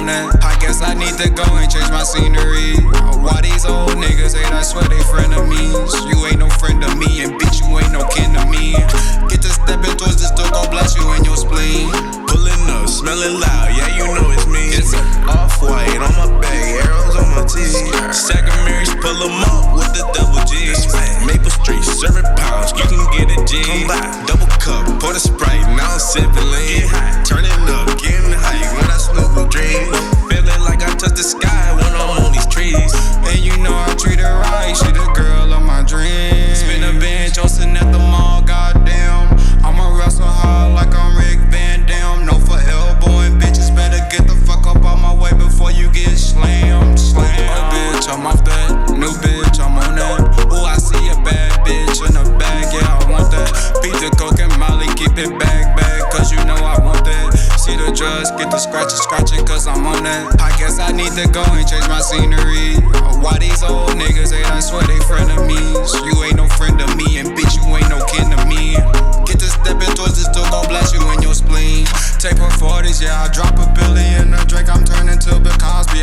that. I guess I need to go and change my scenery. Why these old niggas hate, I swear they frenemies. You ain't no friend of me, and bitch, you ain't no kin to me. Get to stepping towards this door, gon' blast you in your spleen. Pulling up, smelling loud, yeah, you know it's me. Off-white on my bag, arrows on my teeth. Stack of Marys, pull them up with the double G's. Maple Street, serving pounds, you can get a G. Double cup, pour the Sprite, now I'm sipping lean. Turning up, getting high when I smoke a dream. Feeling like I touch the sky when I'm on these trees. And you know I treat her right, she the girl of my dreams. Spin a bench, Justin at the mall, goddamn. I'ma wrestle hard like I'm Rick Van Dam. No for elbowing, bitches better get the fuck up out my way before you get slammed. Oh bitch, I'm off that, new bitch, I'm on that. Ooh, I see a bad bitch in the bag, yeah, I want that. Pizza, Coke, and Molly, keep it back, cause you know I want that. See the drugs, get the scratching, cause I'm on that. I guess I need to go and change my scenery. Why these old niggas hate, I swear they frenemies. You ain't no friend of me, and bitch, you ain't no kin to me. Get to stepping towards this door, gon' blast you in your spleen. Take her 40s, yeah, I drop a billy in a drink, I'm turning to Bill Cosby,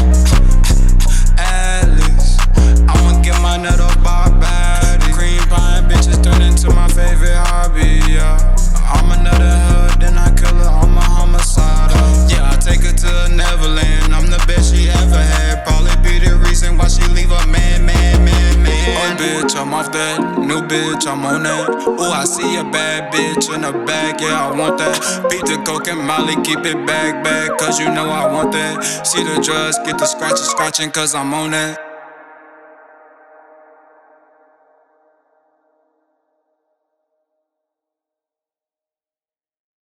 Alice, I'ma get my nut up by body. Cream pie bitches turn into my favorite hobby, yeah. I'm another hood, then I kill her, I'm a homicide, yeah, I take her to Neverland, I'm the best she ever had. Probably be the reason why she leave a man. Oh bitch, I'm off that, new bitch, I'm on that. Ooh, I see a bad bitch in the bag, yeah, I want that. Pizza, Coke, and Molly, keep it back, cause you know I want that. See the drugs, get the scratching, cause I'm on that.